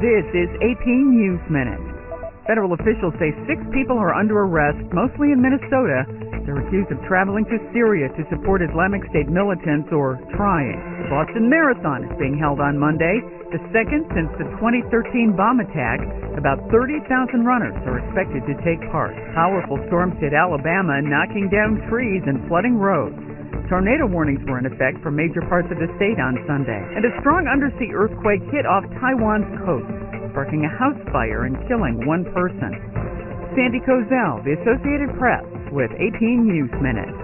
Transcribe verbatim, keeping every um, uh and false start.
This is eighteen News Minute. Federal officials say six people are under arrest, mostly in Minnesota. They're accused of traveling to Syria to support Islamic State militants or trying. The Boston Marathon is being held on Monday, the second since the twenty thirteen bomb attack. About thirty thousand runners are expected to take part. Powerful storms hit Alabama, knocking down trees and flooding roads. Tornado warnings were in effect for major parts of the state on Sunday. And a strong undersea earthquake hit off Taiwan's coast, sparking a house fire and killing one person. Sandy Kozel, The Associated Press, with eighteen News Minute.